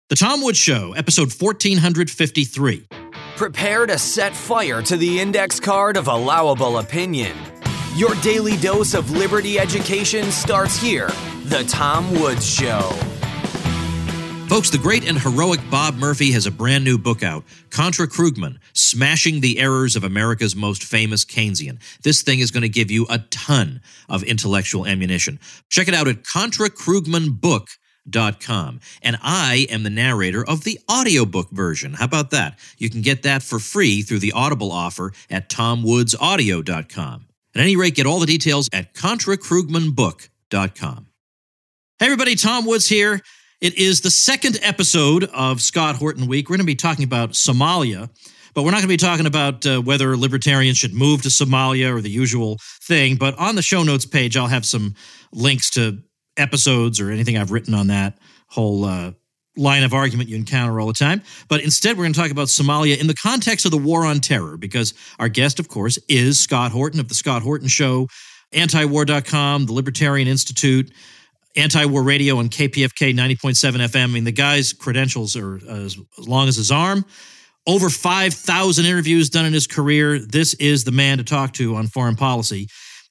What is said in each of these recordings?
The Tom Woods Show, episode 1453. Prepare to set fire to the index card of allowable opinion. Your daily dose of liberty education starts here. The Tom Woods Show. Folks, the great and heroic Bob Murphy has a brand new book out, Contra Krugman, Smashing the Errors of America's Most Famous Keynesian. This thing is going to give you a ton of intellectual ammunition. Check it out at ContraKrugmanBook.com. And I am the narrator of the audiobook version. How about that? You can get that for free through the Audible offer at TomWoodsAudio.com. At any rate, get all the details at ContraKrugmanBook.com. Hey everybody, Tom Woods here. It is the second episode of Scott Horton Week. We're going to be talking about Somalia, but we're not going to be talking about whether libertarians should move to Somalia or the usual thing. But on the show notes page, I'll have some links to episodes or anything I've written on that whole line of argument you encounter all the time. But instead, we're going to talk about Somalia in the context of the war on terror, because our guest, of course, is Scott Horton of The Scott Horton Show, Antiwar.com, the Libertarian Institute, Anti-War Radio on KPFK 90.7 FM. I mean, the guy's credentials are as long as his arm. Over 5,000 interviews done in his career. This is the man to talk to on foreign policy.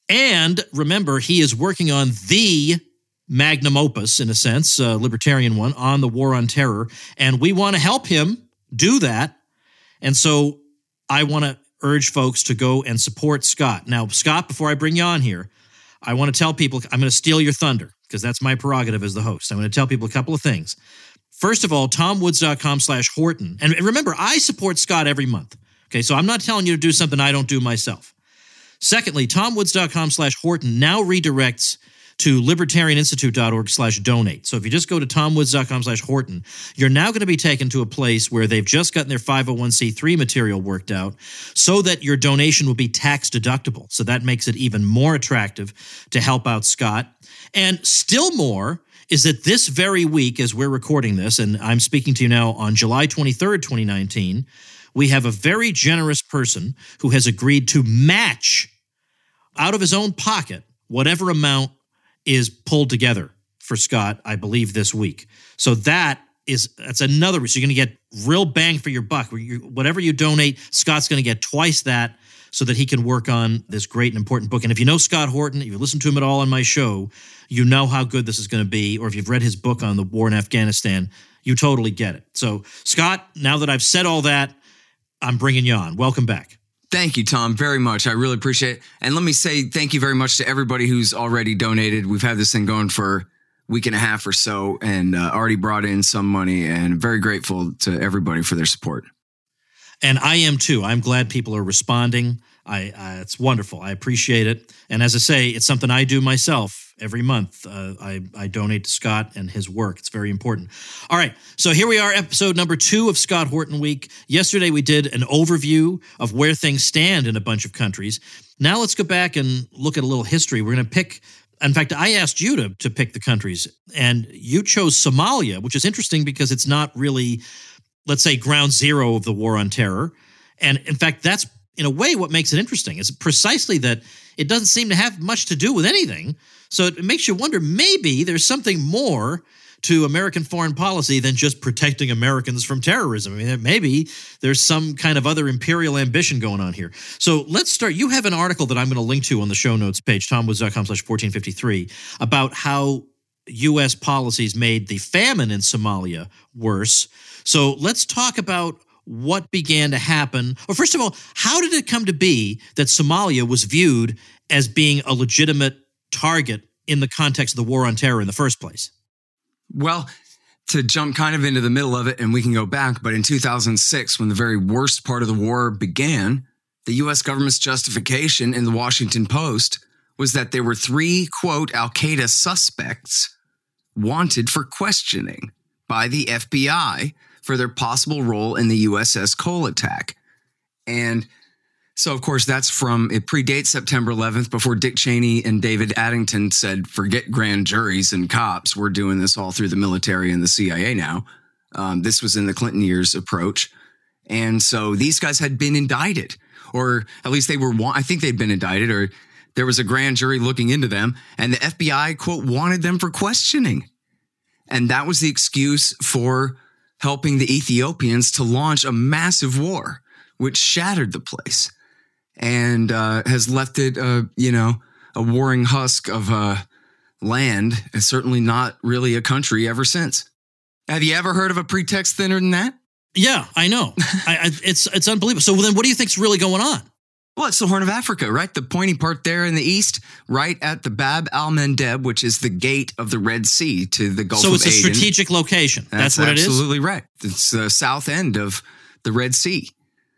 And remember, he is working on the magnum opus, in a sense, libertarian one, on the war on terror. And we want to help him do that. And so I want to urge folks to go and support Scott. Now, Scott, before I bring you on here, I want to tell people, I'm going to steal your thunder because that's my prerogative as the host. I'm going to tell people a couple of things. First of all, TomWoods.com/Horton. And remember, I support Scott every month. Okay, so I'm not telling you to do something I don't do myself. Secondly, TomWoods.com/Horton now redirects to libertarianinstitute.org/donate. So if you just go to TomWoods.com/Horton, you're now going to be taken to a place where they've just gotten their 501c3 material worked out so that your donation will be tax deductible. So that makes it even more attractive to help out Scott. And still more is that this very week, as we're recording this, and I'm speaking to you now on July 23rd, 2019, we have a very generous person who has agreed to match out of his own pocket whatever amount is pulled together for Scott, I believe, this week. So that's another reason. You're going to get real bang for your buck. Whatever you donate, Scott's going to get twice that so that he can work on this great and important book. And if you know Scott Horton, if you listen to him at all on my show, you know how good this is going to be. Or if you've read his book on the war in Afghanistan, you totally get it. So, Scott, now that I've said all that, I'm bringing you on. Welcome back. Thank you, Tom, very much. I really appreciate it. And let me say thank you very much to everybody who's already donated. We've had this thing going for a week and a half or so and already brought in some money, and very grateful to everybody for their support. And I am too. I'm glad people are responding. It's wonderful. I appreciate it. And as I say, it's something I do myself every month. I donate to Scott and his work. It's very important. All right. So here we are, episode number 2 of Scott Horton Week. Yesterday, we did an overview of where things stand in a bunch of countries. Now let's go back and look at a little history. We're going to pick, in fact, I asked you to pick the countries, and you chose Somalia, which is interesting because it's not really, let's say, ground zero of the war on terror. And in fact, that's in a way what makes it interesting is precisely that it doesn't seem to have much to do with anything. So it makes you wonder, maybe there's something more to American foreign policy than just protecting Americans from terrorism. I mean, maybe there's some kind of other imperial ambition going on here. So let's start. You have an article that I'm going to link to on the show notes page, TomWoods.com/1453, about how U.S. policies made the famine in Somalia worse. So let's talk about what began to happen. Or first of all, how did it come to be that Somalia was viewed as being a legitimate target in the context of the war on terror in the first place? Well, to jump kind of into the middle of it, and we can go back, but in 2006, when the very worst part of the war began, the U.S. government's justification in the Washington Post was that there were 3, quote, Al-Qaeda suspects wanted for questioning by the FBI for their possible role in the USS Cole attack. And so, of course, it predates September 11th, before Dick Cheney and David Addington said, forget grand juries and cops. We're doing this all through the military and the CIA now. This was in the Clinton years approach. And so these guys had been indicted, or at least I think they'd been indicted, or there was a grand jury looking into them, and the FBI, quote, wanted them for questioning. And that was the excuse for helping the Ethiopians to launch a massive war, which shattered the place and has left it, a warring husk of land, and certainly not really a country ever since. Have you ever heard of a pretext thinner than that? Yeah, I know. It's unbelievable. So then what do you think's really going on? Well, it's the Horn of Africa, right? The pointy part there in the east, right at the Bab al-Mandeb, which is the gate of the Red Sea to the Gulf of Aden. So it's a strategic location. That's what it is? Absolutely right. It's the south end of the Red Sea.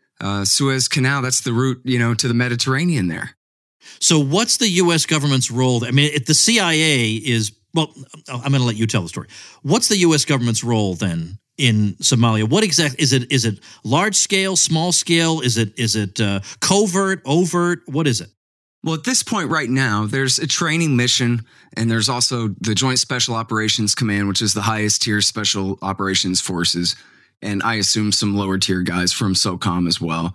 Suez Canal, that's the route, to the Mediterranean there. So what's the U.S. government's role? I mean, the CIA is, well, I'm going to let you tell the story. What's the U.S. government's role then in Somalia? What exactly is it? Is it large scale, small scale? Is it covert, overt? What is it? Well, at this point right now, there's a training mission, and there's also the Joint Special Operations Command, which is the highest tier special operations forces. And I assume some lower tier guys from SOCOM as well.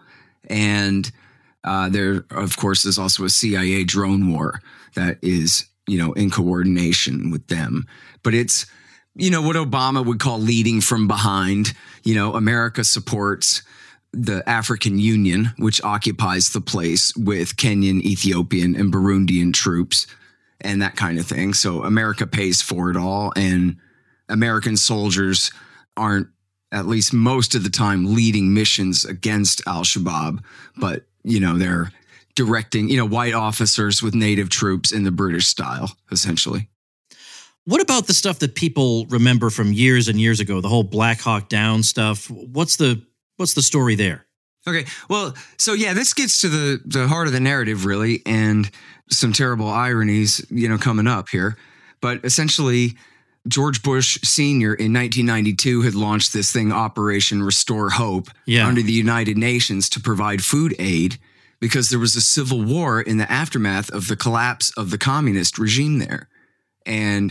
And there, of course, is also a CIA drone war that is, in coordination with them. But it's, what Obama would call leading from behind. America supports the African Union, which occupies the place with Kenyan, Ethiopian, and Burundian troops and that kind of thing. So America pays for it all. And American soldiers aren't, at least most of the time, leading missions against al-Shabaab, but, they're directing, white officers with native troops in the British style, essentially. What about the stuff that people remember from years and years ago, the whole Black Hawk Down stuff? What's the story there? Okay, well, so yeah, this gets to the heart of the narrative, really, and some terrible ironies, coming up here. But essentially, George Bush Sr. in 1992 had launched this thing, Operation Restore Hope, under the United Nations to provide food aid because there was a civil war in the aftermath of the collapse of the communist regime there. And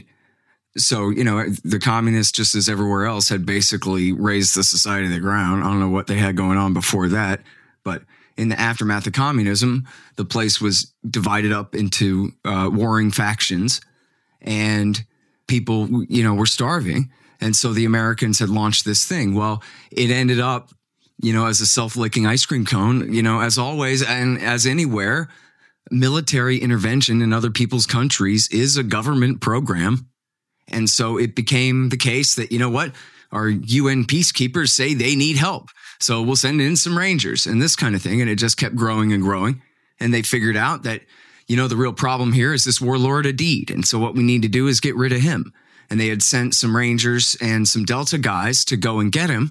so, the communists, just as everywhere else, had basically raised the society to the ground. I don't know what they had going on before that, but in the aftermath of communism, the place was divided up into warring factions, and people, were starving. And so the Americans had launched this thing. Well, it ended up, as a self-licking ice cream cone, as always, and as anywhere, military intervention in other people's countries is a government program. And so it became the case that, our UN peacekeepers say they need help. So we'll send in some Rangers and this kind of thing. And it just kept growing and growing. And they figured out that, the real problem here is this warlord Adid. And so what we need to do is get rid of him. And they had sent some Rangers and some Delta guys to go and get him.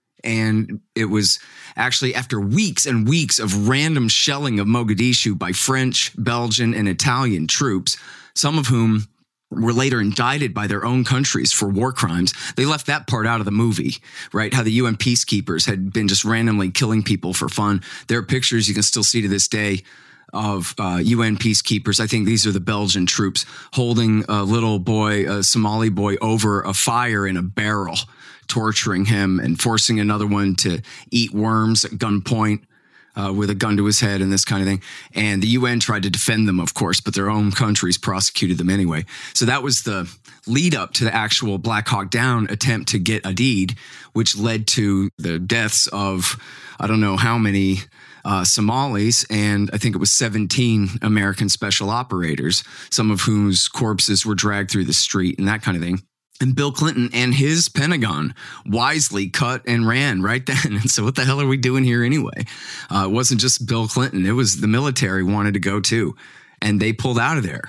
And it was actually after weeks and weeks of random shelling of Mogadishu by French, Belgian, and Italian troops, some of whom were later indicted by their own countries for war crimes. They left that part out of the movie, right? How the UN peacekeepers had been just randomly killing people for fun. There are pictures you can still see to this day of UN peacekeepers. I think these are the Belgian troops holding a little boy, a Somali boy, over a fire in a barrel, torturing him and forcing another one to eat worms at gunpoint with a gun to his head and this kind of thing. And the UN tried to defend them, of course, but their own countries prosecuted them anyway. So that was the lead up to the actual Black Hawk Down attempt to get Adid, which led to the deaths of I don't know how many Somalis, and I think it was 17 American special operators, some of whose corpses were dragged through the street and that kind of thing. And Bill Clinton and his Pentagon wisely cut and ran right then. And so what the hell are we doing here anyway? It wasn't just Bill Clinton. It was the military wanted to go too. And they pulled out of there.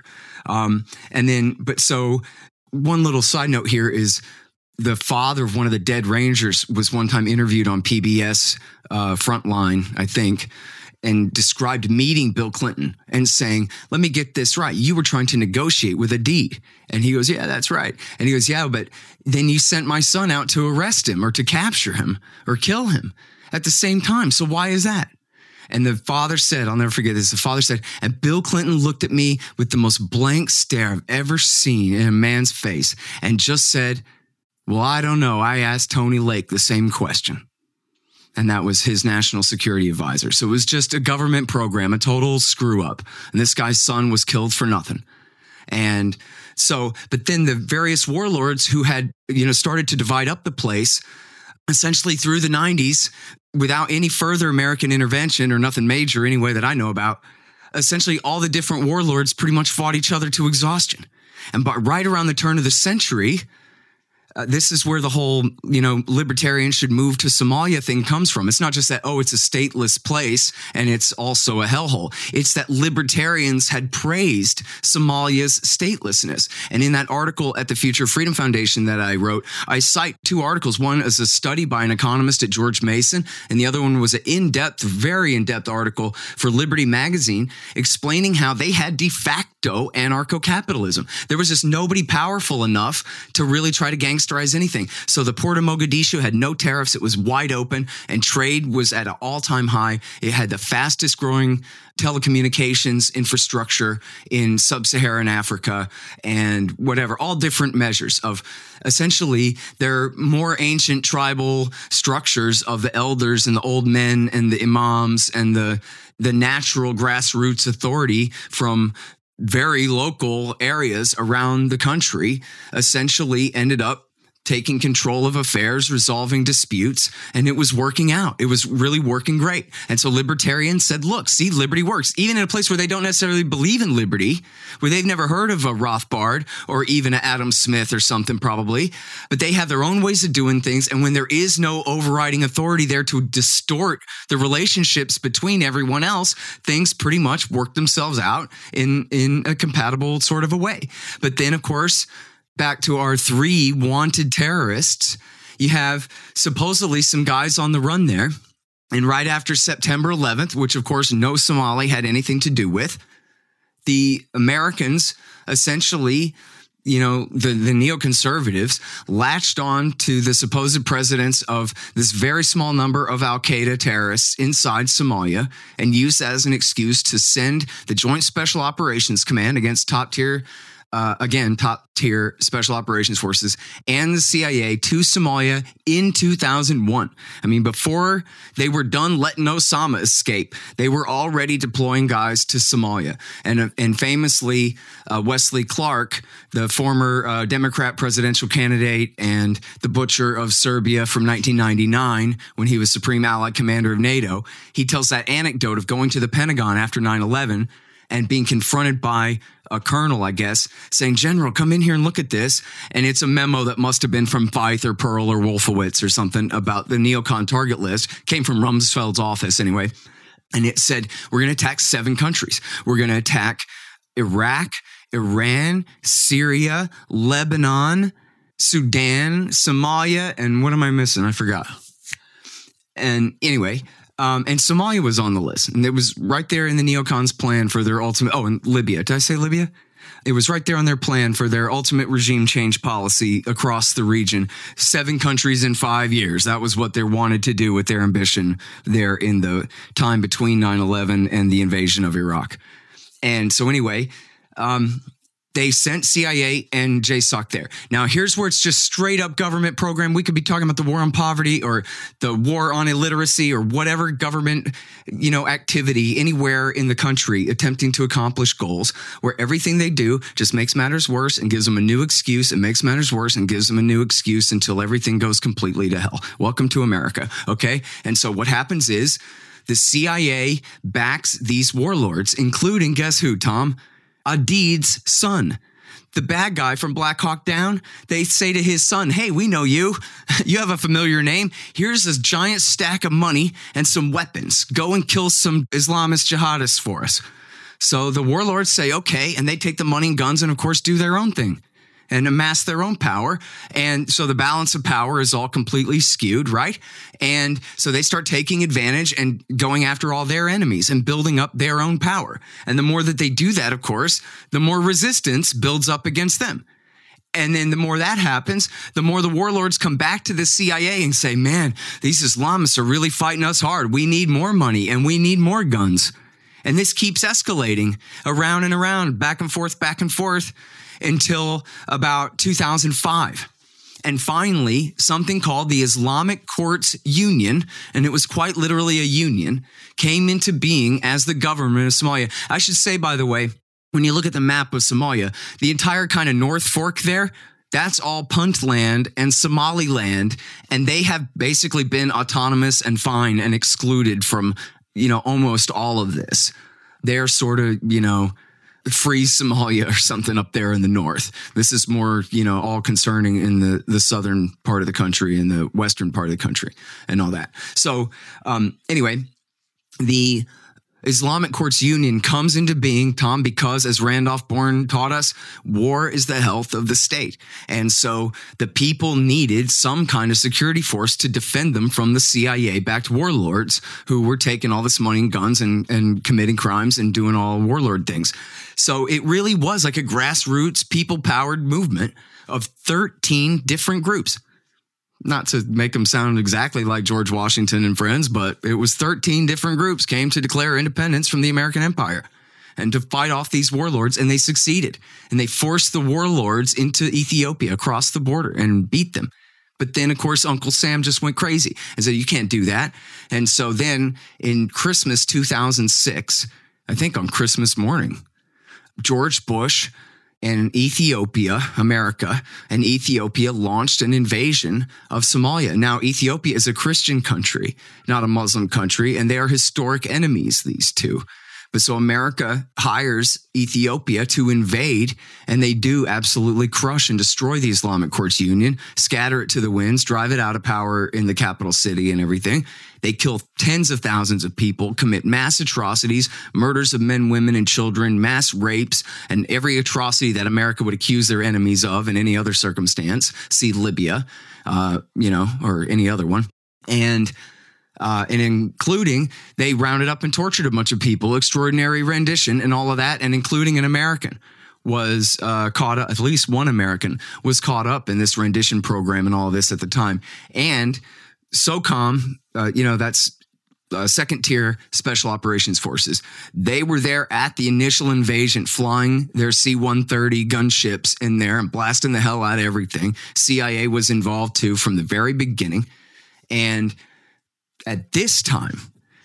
So one little side note here is the father of one of the dead Rangers was one time interviewed on PBS Frontline, I think, and described meeting Bill Clinton and saying, let me get this right. You were trying to negotiate with Adid. And he goes, yeah, that's right. And he goes, yeah, but then you sent my son out to arrest him or to capture him or kill him at the same time. So why is that? And the father said, I'll never forget this. The father said, and Bill Clinton looked at me with the most blank stare I've ever seen in a man's face and just said, well, I don't know. I asked Tony Lake the same question. And that was his national security advisor. So it was just a government program, a total screw up. And this guy's son was killed for nothing. And so, but then the various warlords who had, started to divide up the place, essentially through the 90s, without any further American intervention or nothing major anyway that I know about, essentially all the different warlords pretty much fought each other to exhaustion. And right around the turn of the century, this is where the whole, libertarians should move to Somalia thing comes from. It's not just that, it's a stateless place and it's also a hellhole. It's that libertarians had praised Somalia's statelessness. And in that article at the Future Freedom Foundation that I wrote, I cite two articles. One is a study by an economist at George Mason, and the other one was an very in-depth article for Liberty Magazine explaining how they had de facto anarcho-capitalism. There was just nobody powerful enough to really try to gangsterize anything. So the port of Mogadishu had no tariffs. It was wide open and trade was at an all-time high. It had the fastest growing telecommunications infrastructure in sub-Saharan Africa and whatever, all different measures of essentially their more ancient tribal structures of the elders and the old men and the imams and the natural grassroots authority from very local areas around the country essentially ended up taking control of affairs, resolving disputes, and it was working out. It was really working great. And so libertarians said, look, see, liberty works. Even in a place where they don't necessarily believe in liberty, where they've never heard of a Rothbard or even an Adam Smith or something probably, but they have their own ways of doing things. And when there is no overriding authority there to distort the relationships between everyone else, things pretty much work themselves out in a compatible sort of a way. But then, of course, back to our three wanted terrorists, you have supposedly some guys on the run there. And right after September 11th, which of course no Somali had anything to do with, the Americans essentially, the neoconservatives latched on to the supposed presence of this very small number of al-Qaeda terrorists inside Somalia and used that as an excuse to send the Joint Special Operations Command against top-tier special operations forces and the CIA to Somalia in 2001. I mean, before they were done letting Osama escape, they were already deploying guys to Somalia. And famously, Wesley Clark, the former Democrat presidential candidate and the butcher of Serbia from 1999, when he was Supreme Allied Commander of NATO, he tells that anecdote of going to the Pentagon after 9/11 and being confronted by a colonel, I guess, saying, General, come in here and look at this. And it's a memo that must have been from Feith or Pearl or Wolfowitz or something about the neocon target list. Came from Rumsfeld's office anyway. And it said, we're going to attack 7 countries. We're going to attack Iraq, Iran, Syria, Lebanon, Sudan, Somalia, and what am I missing? I forgot. And anyway, and Somalia was on the list, and it was right there in the neocons' plan for their ultimate. Oh, and Libya. Did I say Libya? It was right there on their plan for their ultimate regime change policy across the region. 7 countries in 5 years. That was what they wanted to do with their ambition there in the time between 9/11 and the invasion of Iraq. And so anyway, they sent CIA and JSOC there. Now, here's where it's just straight up government program. We could be talking about the war on poverty or the war on illiteracy or whatever government, activity anywhere in the country attempting to accomplish goals where everything they do just makes matters worse and gives them a new excuse and makes matters worse and gives them a new excuse until everything goes completely to hell. Welcome to America. Okay. And so what happens is the CIA backs these warlords, including, guess who, Tom? Adid's son, the bad guy from Black Hawk Down. They say to his son, hey, we know you. You have a familiar name. Here's this giant stack of money and some weapons. Go and kill some Islamist jihadists for us. So the warlords say, okay, and they take the money and guns and, of course, do their own thing and amass their own power. And so the balance of power is all completely skewed, right? And so they start taking advantage and going after all their enemies and building up their own power. And the more that they do that, of course, the more resistance builds up against them. And then the more that happens, the more the warlords come back to the CIA and say, man, these Islamists are really fighting us hard. We need more money and we need more guns. And this keeps escalating around and around, back and forth, until about 2005. And finally, something called the Islamic Courts Union, and it was quite literally a union, came into being as the government of Somalia. I should say, by the way, when you look at the map of Somalia, the entire kind of North Fork there, That's all Puntland and Somaliland, and they have basically been autonomous and fine and excluded from, almost all of this. They're sort of, free Somalia or something up there in the north. This is more, all concerning in the southern part of the country and the western part of the country and all that. So anyway, the Islamic Courts Union comes into being, Tom, because as Randolph Bourne taught us, war is the health of the state. And so the people needed some kind of security force to defend them from the CIA-backed warlords who were taking all this money and guns and committing crimes and doing all warlord things. So it really was like a grassroots, people-powered movement of 13 different groups. Not to make them sound exactly like George Washington and friends, but it was 13 different groups came to declare independence from the American Empire and to fight off these warlords, and they succeeded. And they forced the warlords into Ethiopia across the border and beat them. But then, of course, Uncle Sam just went crazy and said, you can't do that. And so then in Christmas 2006, I think on Christmas morning, George Bush and America and Ethiopia launched an invasion of Somalia. Now, Ethiopia is a Christian country, not a Muslim country, and they are historic enemies, these two. But so America hires Ethiopia to invade, and they do absolutely crush and destroy the Islamic Courts Union, scatter it to the winds, drive it out of power in the capital city and everything. They kill tens of thousands of people, commit mass atrocities, murders of men, women, and children, mass rapes, and every atrocity that America would accuse their enemies of in any other circumstance. See Libya, or any other one. And including they rounded up and tortured a bunch of people, extraordinary rendition and all of that, and including an American was caught up, at least one American was caught up in this rendition program and all of this at the time. And SOCOM, that's second tier special operations forces. They were there at the initial invasion, flying their C-130 gunships in there and blasting the hell out of everything. CIA was involved too from the very beginning. And at this time,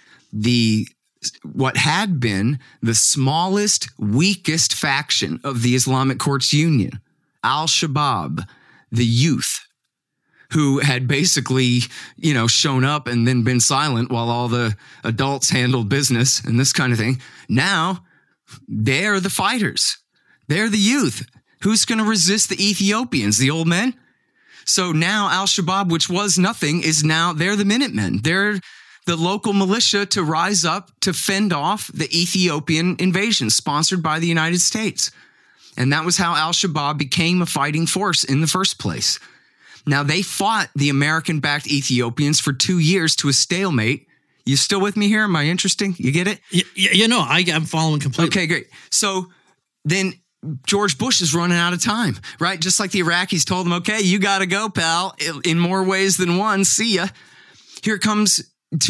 what had been the smallest, weakest faction of the Islamic Courts Union, Al-Shabaab, the youth, who had basically, shown up and then been silent while all the adults handled business and this kind of thing. Now, they're the fighters. They're the youth. Who's going to resist the Ethiopians, the old men? So now Al-Shabaab, which was nothing, they're the Minutemen. They're the local militia to rise up to fend off the Ethiopian invasion sponsored by the United States. And that was how Al-Shabaab became a fighting force in the first place. Now, they fought the American-backed Ethiopians for 2 years to a stalemate. You still with me here? Am I interesting? You get it? I'm following completely. Okay, great. So then George Bush is running out of time, right? Just like the Iraqis told him, okay, you got to go, pal, in more ways than one. See ya. Here comes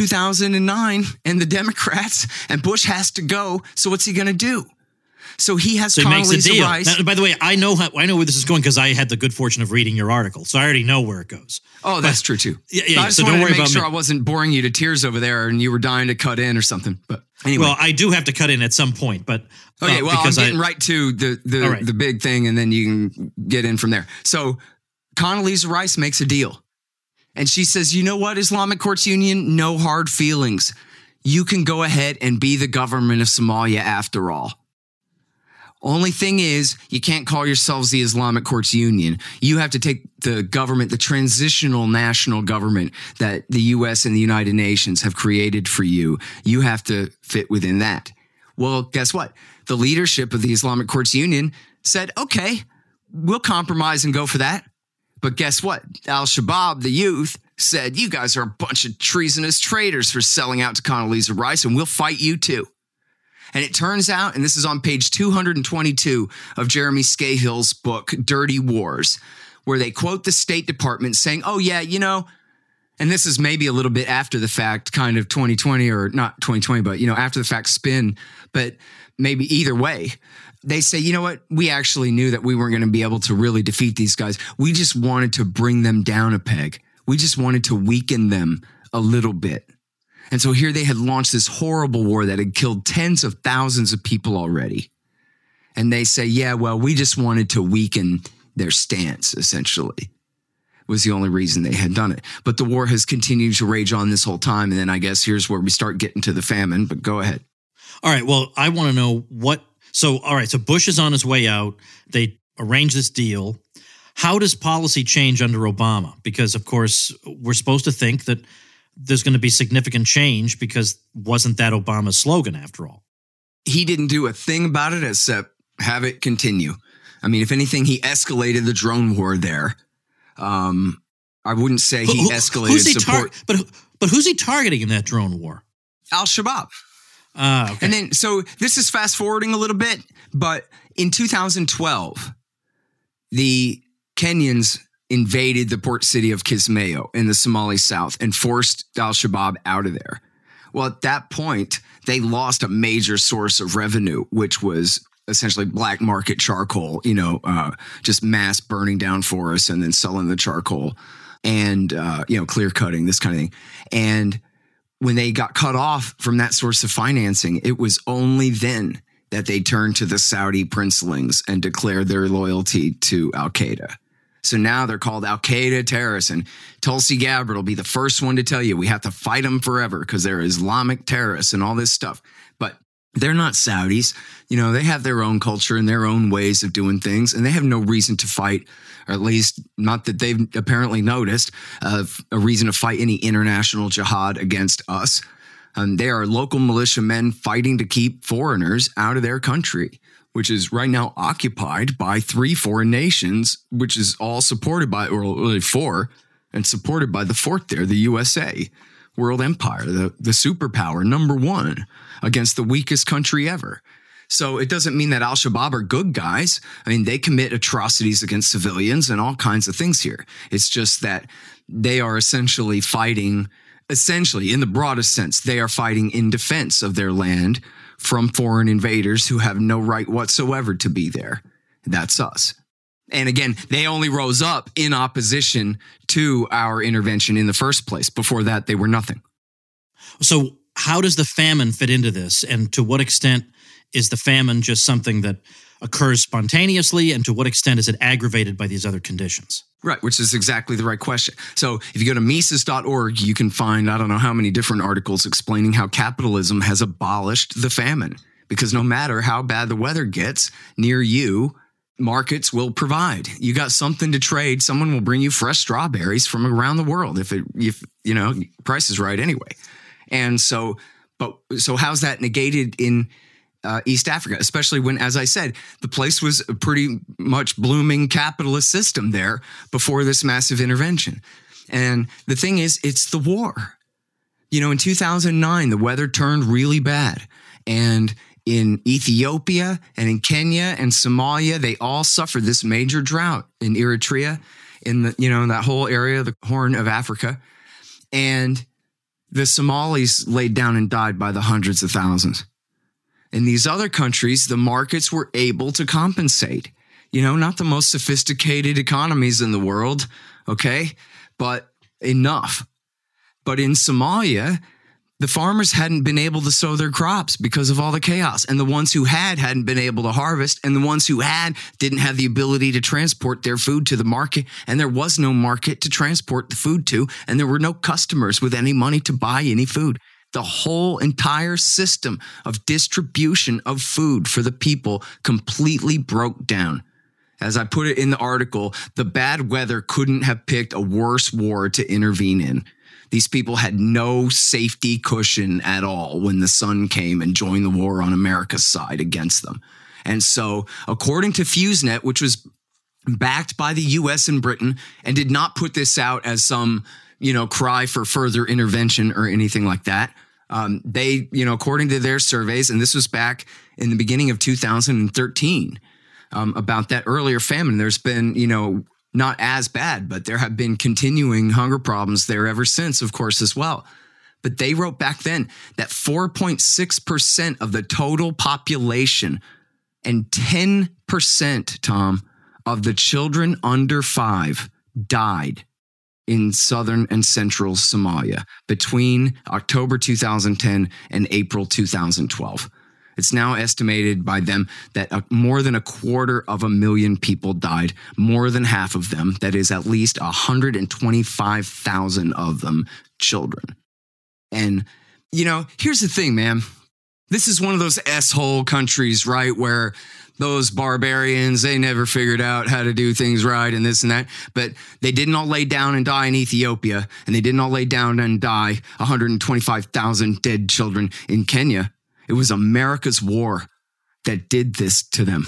2009 and the Democrats, and Bush has to go. So what's he going to do? So he has Condoleezza Rice. Now, by the way, I know where this is going because I had the good fortune of reading your article, so I already know where it goes. Oh, that's true too. Yeah. I just wanted to make sure I wasn't boring you to tears over there, and you were dying to cut in or something. But anyway, well, I do have to cut in at some point. But okay, well, I'm getting right to the big thing, and then you can get in from there. So Condoleezza Rice makes a deal, and she says, "You know what, Islamic Courts Union, no hard feelings. You can go ahead and be the government of Somalia after all. Only thing is, you can't call yourselves the Islamic Courts Union. You have to take the government, the transitional national government that the U.S. and the United Nations have created for you. You have to fit within that." Well, guess what? The leadership of the Islamic Courts Union said, okay, we'll compromise and go for that. But guess what? Al-Shabaab, the youth, said, you guys are a bunch of treasonous traitors for selling out to Condoleezza Rice, and we'll fight you too. And it turns out, and this is on page 222 of Jeremy Scahill's book, Dirty Wars, where they quote the State Department saying, oh, yeah, and this is maybe a little bit after the fact, kind of 2020, or not 2020, but, after the fact spin, but maybe either way. They say, you know what? We actually knew that we weren't going to be able to really defeat these guys. We just wanted to bring them down a peg. We just wanted to weaken them a little bit. And so here they had launched this horrible war that had killed tens of thousands of people already. And they say, yeah, well, we just wanted to weaken their stance, essentially, was the only reason they had done it. But the war has continued to rage on this whole time. And then I guess here's where we start getting to the famine, but go ahead. All right. Well, I want to know so Bush is on his way out. They arrange this deal. How does policy change under Obama? Because, of course, we're supposed to think that there's going to be significant change because wasn't that Obama's slogan after all? He didn't do a thing about it except have it continue. I mean, if anything, he escalated the drone war there. I wouldn't say he escalated support. But who's he targeting in that drone war? Al-Shabaab. Okay. And then, so this is fast forwarding a little bit, but in 2012, the Kenyans invaded the port city of Kismayo in the Somali south and forced Al-Shabaab out of there. Well, at that point, they lost a major source of revenue, which was essentially black market charcoal, just mass burning down forests and then selling the charcoal and, clear cutting, this kind of thing. And when they got cut off from that source of financing, it was only then that they turned to the Saudi princelings and declared their loyalty to Al-Qaeda. So now they're called Al-Qaeda terrorists, and Tulsi Gabbard will be the first one to tell you we have to fight them forever because they're Islamic terrorists and all this stuff. But they're not Saudis. They have their own culture and their own ways of doing things, and they have no reason to fight, or at least not that they've apparently noticed, a reason to fight any international jihad against us. They are local militiamen fighting to keep foreigners out of their country, which is right now occupied by 3 foreign nations, which is all supported by, or really 4, and supported by the 4th there, the USA, world empire, the superpower, number 1, against the weakest country ever. So it doesn't mean that Al-Shabaab are good guys. I mean, they commit atrocities against civilians and all kinds of things here. It's just that they are essentially fighting, in the broadest sense, they are fighting in defense of their land from foreign invaders who have no right whatsoever to be there. That's us. And again, they only rose up in opposition to our intervention in the first place. Before that, they were nothing. So how does the famine fit into this? And to what extent is the famine just something that occurs spontaneously? And to what extent is it aggravated by these other conditions? Right, which is exactly the right question. So if you go to Mises.org, you can find, I don't know how many different articles explaining how capitalism has abolished the famine. Because no matter how bad the weather gets near you, markets will provide. You got something to trade. Someone will bring you fresh strawberries from around the world if price is right anyway. And so how's that negated in East Africa, especially when, as I said, the place was a pretty much blooming capitalist system there before this massive intervention. And the thing is, it's the war. In 2009, the weather turned really bad. And in Ethiopia and in Kenya and Somalia, they all suffered this major drought. In Eritrea, in that whole area, the Horn of Africa. And the Somalis laid down and died by the hundreds of thousands. In these other countries, the markets were able to compensate. Not the most sophisticated economies in the world, okay, but enough. But in Somalia, the farmers hadn't been able to sow their crops because of all the chaos. And the ones who hadn't been able to harvest. And the ones who didn't have the ability to transport their food to the market. And there was no market to transport the food to. And there were no customers with any money to buy any food. The whole entire system of distribution of food for the people completely broke down. As I put it in the article, the bad weather couldn't have picked a worse war to intervene in. These people had no safety cushion at all when the sun came and joined the war on America's side against them. And so, according to FuseNet, which was backed by the U.S. and Britain and did not put this out as some cry for further intervention or anything like that. They, according to their surveys, and this was back in the beginning of 2013, about that earlier famine, there's been, not as bad, but there have been continuing hunger problems there ever since, of course, as well. But they wrote back then that 4.6% of the total population and 10%, Tom, of the children under 5 died in southern and central Somalia between October 2010 and April 2012. It's now estimated by them that more than 250,000 people died, more than half of them, that is at least 125,000 of them, children. And, here's the thing, man. This is one of those S-hole countries, right, where those barbarians, they never figured out how to do things right and this and that. But they didn't all lay down and die in Ethiopia, and they didn't all lay down and die 125,000 dead children in Kenya. It was America's war that did this to them.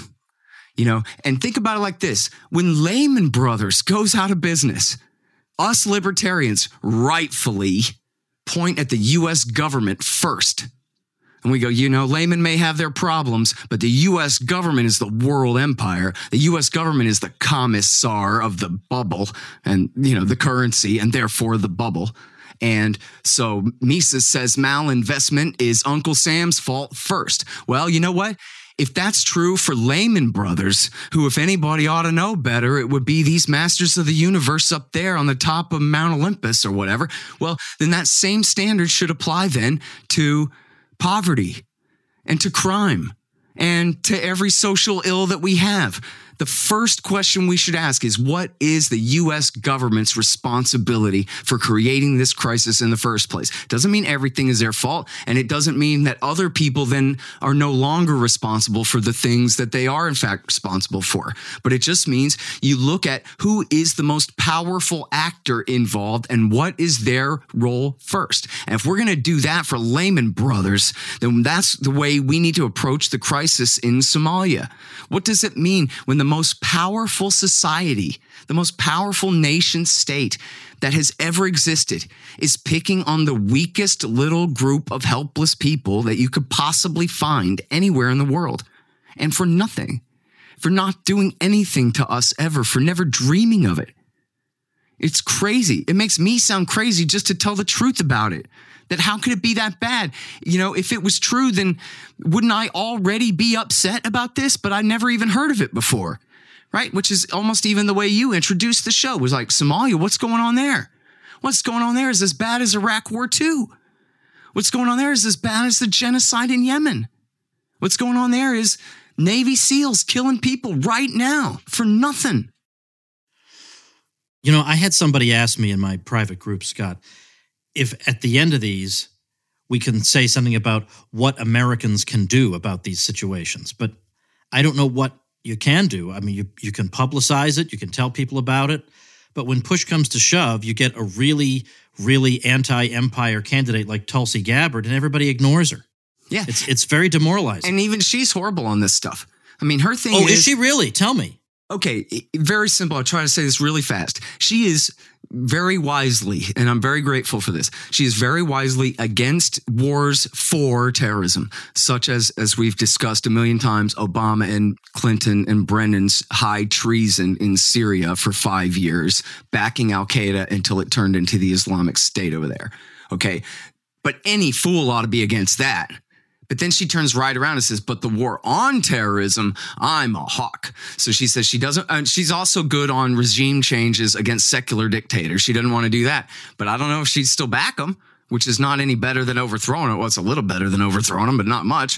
And think about it like this. When Lehman Brothers goes out of business, us libertarians rightfully point at the U.S. government first. And we go, Lehman may have their problems, but the U.S. government is the world empire. The U.S. government is the commissar of the bubble and, the currency, and therefore the bubble. And so Mises says malinvestment is Uncle Sam's fault first. Well, you know what? If that's true for Lehman Brothers, who, if anybody ought to know better, it would be these masters of the universe up there on the top of Mount Olympus or whatever. Well, then that same standard should apply then to poverty and to crime and to every social ill that we have. The first question we should ask is, what is the U.S. government's responsibility for creating this crisis in the first place? Doesn't mean everything is their fault, and it doesn't mean that other people then are no longer responsible for the things that they are in fact responsible for. But it just means you look at who is the most powerful actor involved and what is their role first. And if we're going to do that for Lehman Brothers, then that's the way we need to approach the crisis in Somalia. What does it mean when the most powerful society, the most powerful nation state that has ever existed is picking on the weakest little group of helpless people that you could possibly find anywhere in the world? And for nothing, for not doing anything to us ever, for never dreaming of it. It's crazy. It makes me sound crazy just to tell the truth about it. That how could it be that bad? If it was true, then wouldn't I already be upset about this? But I never even heard of it before, right? Which is almost even the way you introduced the show. It was like, Somalia, what's going on there? What's going on there is as bad as Iraq War II. What's going on there is as bad as the genocide in Yemen. What's going on there is Navy SEALs killing people right now for nothing. I had somebody ask me in my private group, Scott, if at the end of these, we can say something about what Americans can do about these situations. But I don't know what you can do. I mean, you can publicize it. You can tell people about it. But when push comes to shove, you get a really, really anti-empire candidate like Tulsi Gabbard, and everybody ignores her. Yeah. It's very demoralizing. And even she's horrible on this stuff. I mean, her thing is she really? Tell me. Okay, very simple. I'll try to say this really fast. She is very wisely, and I'm very grateful for this, she is very wisely against wars for terrorism, such as we've discussed a million times, Obama and Clinton and Brennan's high treason in Syria for 5 years, backing al-Qaeda until it turned into the Islamic State over there. Okay, but any fool ought to be against that. But then she turns right around and says, but the war on terrorism, I'm a hawk. So she says she doesn't, she's also good on regime changes against secular dictators. She doesn't want to do that. But I don't know if she'd still back them, which is not any better than overthrowing it. Well, it's a little better than overthrowing them, but not much.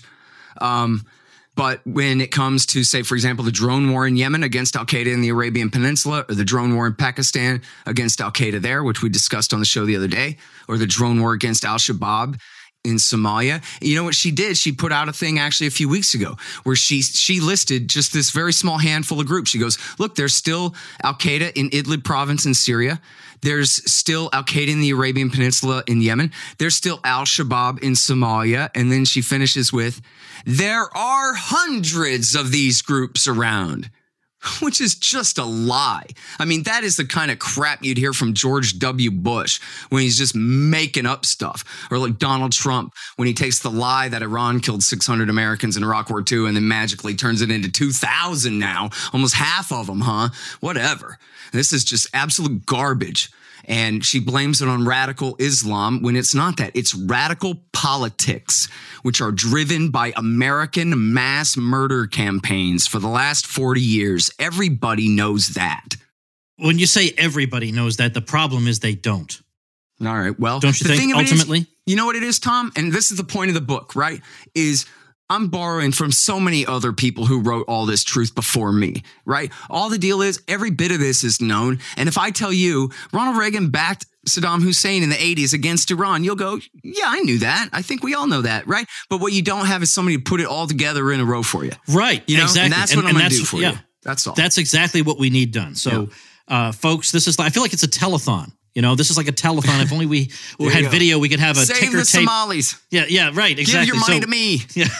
But when it comes to, say, for example, the drone war in Yemen against al-Qaeda in the Arabian Peninsula, or the drone war in Pakistan against al-Qaeda there, which we discussed on the show the other day, or the drone war against al-Shabaab in Somalia. You know what she did? She put out a thing actually a few weeks ago where she listed just this very small handful of groups. She goes, look, there's still al-Qaeda in Idlib province in Syria. There's still al-Qaeda in the Arabian Peninsula in Yemen. There's still al-Shabaab in Somalia. And then she finishes with, there are hundreds of these groups around. Which is just a lie. I mean, that is the kind of crap you'd hear from George W. Bush when he's just making up stuff. Or like Donald Trump when he takes the lie that Iran killed 600 Americans in Iraq War II and then magically turns it into 2,000 now. Almost half of them, huh? Whatever. This is just absolute garbage. And she blames it on radical Islam when it's not that. It's radical politics, which are driven by American mass murder campaigns for the last 40 years. Everybody knows that. When you say everybody knows that, the problem is they don't. All right. Well, don't you think ultimately? You know what it is, Tom? And this is the point of the book, right? Is I'm borrowing from so many other people who wrote all this truth before me, right? All the deal is every bit of this is known. And if I tell you Ronald Reagan backed Saddam Hussein in the 80s against Iran, you'll go, yeah, I knew that. I think we all know that, right? But what you don't have is somebody to put it all together in a row for you. Right, you know? exactly. And that's what I'm going to do for you. That's all. That's exactly what we need done. So, folks, this is, I feel like it's a telethon. You know, this is like a telethon. If only we had video, we could have a Save ticker the tape. Somalis. Yeah, right, exactly. Give your money to me.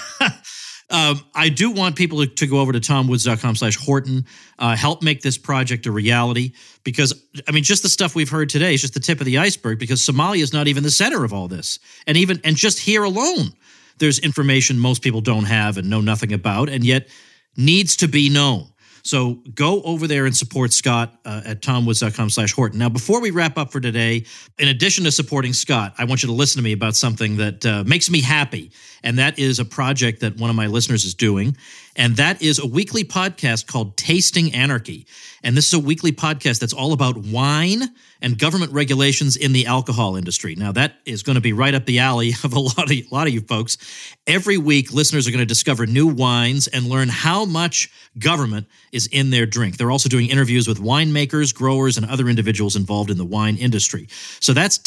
Yeah. I do want people to go over to tomwoods.com/Horton, help make this project a reality, because, I mean, just the stuff we've heard today is just the tip of the iceberg, because Somalia is not even the center of all this. And just here alone, there's information most people don't have and know nothing about, and yet needs to be known. So go over there and support Scott at tomwoods.com/Horton. Now, before we wrap up for today, in addition to supporting Scott, I want you to listen to me about something that makes me happy. And that is a project that one of my listeners is doing. And that is a weekly podcast called Tasting Anarchy. And this is a weekly podcast that's all about wine and government regulations in the alcohol industry. Now, that is going to be right up the alley of a lot of you folks. Every week, listeners are going to discover new wines and learn how much government is in their drink. They're also doing interviews with winemakers, growers, and other individuals involved in the wine industry. So that's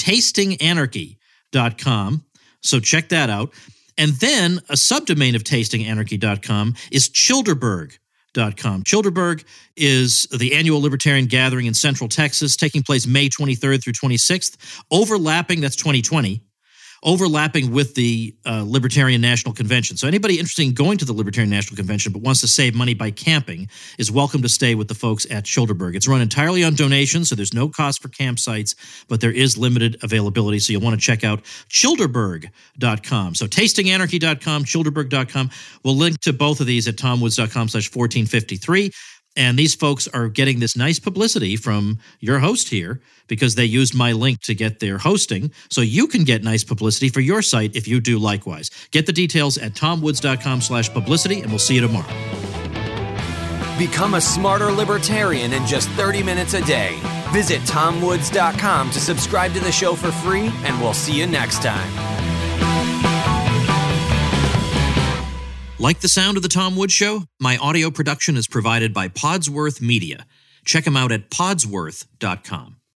tastinganarchy.com. So check that out. And then a subdomain of tastinganarchy.com is Childerberg.com. Childerberg is the annual libertarian gathering in Central Texas, taking place May 23rd through 26th, that's 2020, overlapping with the Libertarian National Convention. So anybody interested in going to the Libertarian National Convention but wants to save money by camping is welcome to stay with the folks at Childerberg. It's run entirely on donations, so there's no cost for campsites, but there is limited availability, so you'll want to check out Childerberg.com. So tastinganarchy.com, Childerberg.com. We'll link to both of these at tomwoods.com/1453. And these folks are getting this nice publicity from your host here because they used my link to get their hosting. So you can get nice publicity for your site if you do likewise. Get the details at tomwoods.com/publicity, and we'll see you tomorrow. Become a smarter libertarian in just 30 minutes a day. Visit tomwoods.com to subscribe to the show for free, and we'll see you next time. Like the sound of The Tom Woods Show? My audio production is provided by Podsworth Media. Check them out at podsworth.com.